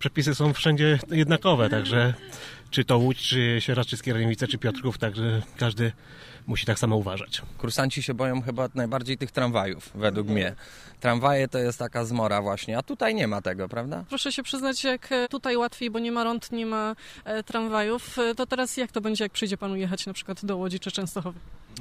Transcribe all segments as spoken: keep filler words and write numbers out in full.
przepisy są wszędzie jednakowe, także czy to Łódź, czy Sieradz, czy Skierniewice, czy Piotrków, także każdy musi tak samo uważać. Kursanci się boją chyba najbardziej tych tramwajów, według mnie. Tramwaje to jest taka zmora właśnie, a tutaj nie ma tego, prawda? Proszę się przyznać, jak tutaj łatwiej, bo nie ma rond, nie ma e, tramwajów, to teraz jak to będzie, jak przyjdzie panu jechać na przykład do Łodzi czy Częstochowy?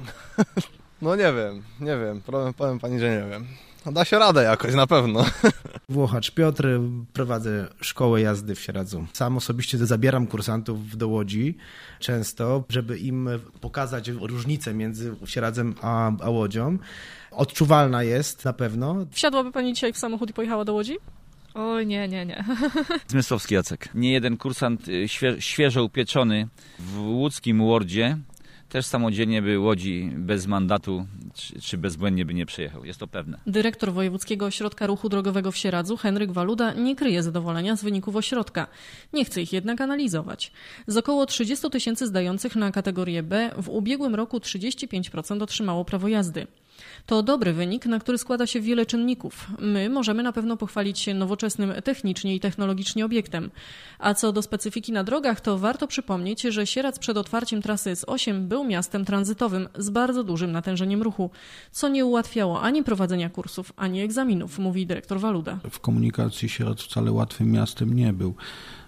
No nie wiem, nie wiem, powiem, powiem pani, że nie wiem. Da się radę jakoś, na pewno. Włochacz Piotr, prowadzę szkołę jazdy w Sieradzu. Sam osobiście zabieram kursantów do Łodzi często, żeby im pokazać różnicę między Sieradzem a, a Łodzią. Odczuwalna jest na pewno. Wsiadłaby pani dzisiaj w samochód i pojechała do Łodzi? O nie, nie, nie. Zmysłowski Jacek. Nie jeden kursant świe, świeżo upieczony w łódzkim Wordzie też samodzielnie by Łodzi bez mandatu czy, czy bezbłędnie by nie przejechał. Jest to pewne. Dyrektor Wojewódzkiego Ośrodka Ruchu Drogowego w Sieradzu, Henryk Waluda, nie kryje zadowolenia z wyników ośrodka. Nie chce ich jednak analizować. Z około trzydziestu tysięcy zdających na kategorię B w ubiegłym roku trzydzieści pięć procent otrzymało prawo jazdy. To dobry wynik, na który składa się wiele czynników. My możemy na pewno pochwalić się nowoczesnym technicznie i technologicznie obiektem. A co do specyfiki na drogach, to warto przypomnieć, że Sieradz przed otwarciem trasy S osiem był miastem tranzytowym z bardzo dużym natężeniem ruchu, co nie ułatwiało ani prowadzenia kursów, ani egzaminów, mówi dyrektor Waluda. W komunikacji Sieradz wcale łatwym miastem nie był.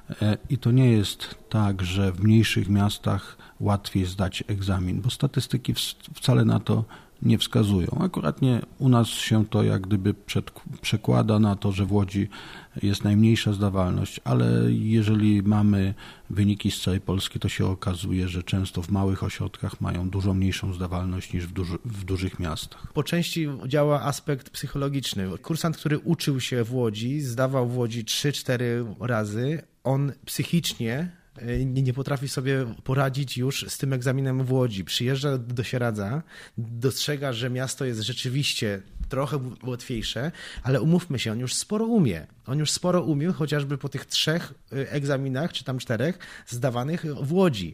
I to nie jest tak, że w mniejszych miastach łatwiej zdać egzamin, bo statystyki wcale na to nie wskazują. Akurat nie u nas się to jak gdyby przed, przekłada na to, że w Łodzi jest najmniejsza zdawalność, ale jeżeli mamy wyniki z całej Polski, to się okazuje, że często w małych ośrodkach mają dużo mniejszą zdawalność niż w, duży, w dużych miastach. Po części działa aspekt psychologiczny. Kursant, który uczył się w Łodzi, zdawał w Łodzi trzy cztery razy, on psychicznie Nie, nie potrafi sobie poradzić już z tym egzaminem w Łodzi. Przyjeżdża do Sieradza, dostrzega, że miasto jest rzeczywiście trochę łatwiejsze, ale umówmy się, on już sporo umie. On już sporo umie, chociażby po tych trzech egzaminach, czy tam czterech, zdawanych w Łodzi.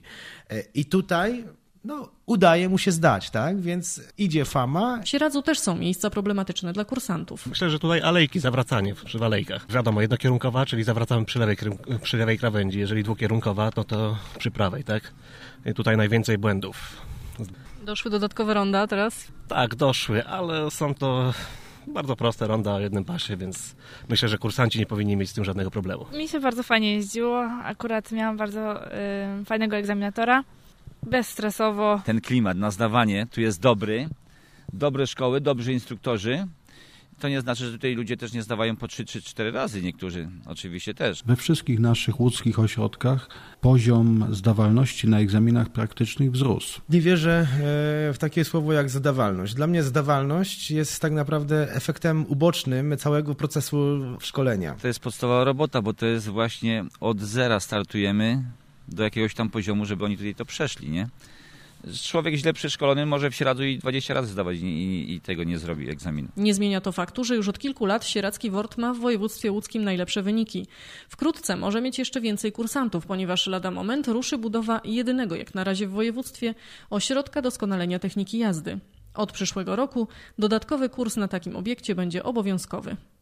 I tutaj no, udaje mu się zdać, tak? Więc idzie fama. W Sieradzu też są miejsca problematyczne dla kursantów. Myślę, że tutaj alejki, zawracanie przy alejkach. Wiadomo, jednokierunkowa, czyli zawracamy przy lewej, przy lewej krawędzi. Jeżeli dwukierunkowa, to to przy prawej, tak? I tutaj najwięcej błędów. Doszły dodatkowe ronda teraz? Tak, doszły, ale są to bardzo proste ronda o jednym pasie, więc myślę, że kursanci nie powinni mieć z tym żadnego problemu. Mi się bardzo fajnie jeździło. Akurat miałam bardzo y, fajnego egzaminatora. Bezstresowo. Ten klimat na zdawanie tu jest dobry. Dobre szkoły, dobrzy instruktorzy. To nie znaczy, że tutaj ludzie też nie zdawają po trzy czy cztery razy, niektórzy oczywiście też. We wszystkich naszych łódzkich ośrodkach poziom zdawalności na egzaminach praktycznych wzrósł. Nie wierzę w takie słowo jak zdawalność. Dla mnie zdawalność jest tak naprawdę efektem ubocznym całego procesu szkolenia. To jest podstawowa robota, bo to jest właśnie od zera startujemy do jakiegoś tam poziomu, żeby oni tutaj to przeszli, nie? Człowiek źle przeszkolony może w Sieradzu i dwadzieścia razy zdawać i, i, i tego nie zrobi egzaminu. Nie zmienia to faktu, że już od kilku lat Sieradzki WORD ma w województwie łódzkim najlepsze wyniki. Wkrótce może mieć jeszcze więcej kursantów, ponieważ lada moment ruszy budowa jedynego jak na razie w województwie ośrodka doskonalenia techniki jazdy. Od przyszłego roku dodatkowy kurs na takim obiekcie będzie obowiązkowy.